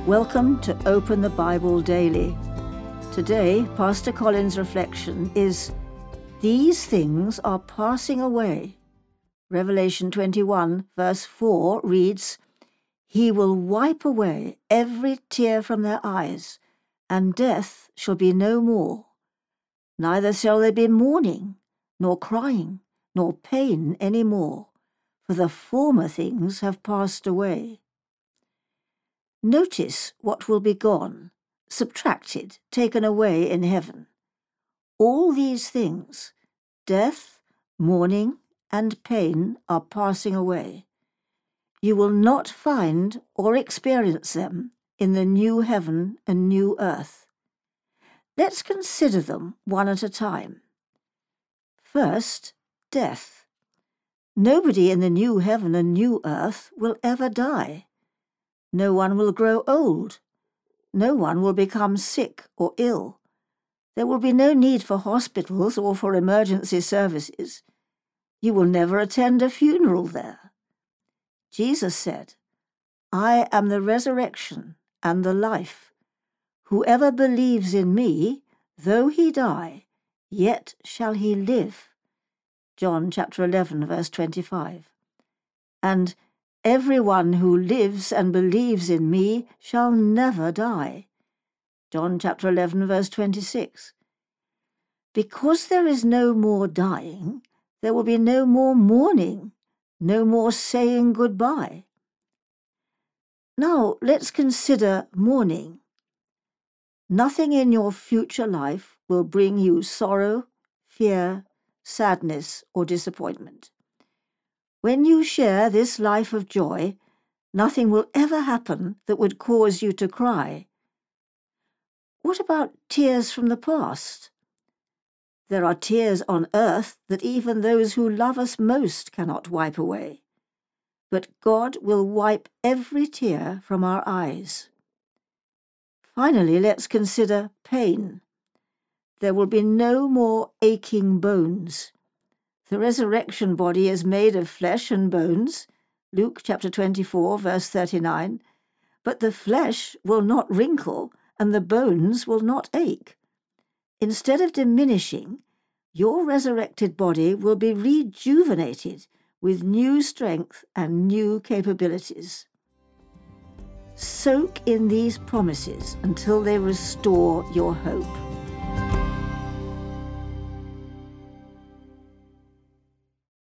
Welcome to Open the Bible Daily. Today, Pastor Colin's reflection is, These things are passing away. Revelation 21, verse 4 reads, He will wipe away every tear from their eyes, and death shall be no more. Neither shall there be mourning, nor crying, nor pain any more, for the former things have passed away. Notice what will be gone, subtracted, taken away in heaven. All these things, death, mourning, and pain, are passing away. You will not find or experience them in the new heaven and new earth. Let's consider them one at a time. First, death. Nobody in the new heaven and new earth will ever die. No one will grow old. No one will become sick or ill. There will be no need for hospitals or for emergency services. You will never attend a funeral there. Jesus said, I am the resurrection and the life. Whoever believes in me, though he die, yet shall he live. John chapter 11, verse 25. And everyone who lives and believes in me shall never die. John chapter 11, verse 26. Because there is no more dying, there will be no more mourning, no more saying goodbye. Now let's consider mourning. Nothing in your future life will bring you sorrow, fear, sadness, or disappointment. When you share this life of joy, nothing will ever happen that would cause you to cry. What about tears from the past? There are tears on earth that even those who love us most cannot wipe away. But God will wipe every tear from our eyes. Finally, let's consider pain. There will be no more aching bones. The resurrection body is made of flesh and bones, Luke chapter 24, verse 39, but the flesh will not wrinkle and the bones will not ache. Instead of diminishing, your resurrected body will be rejuvenated with new strength and new capabilities. Soak in these promises until they restore your hope.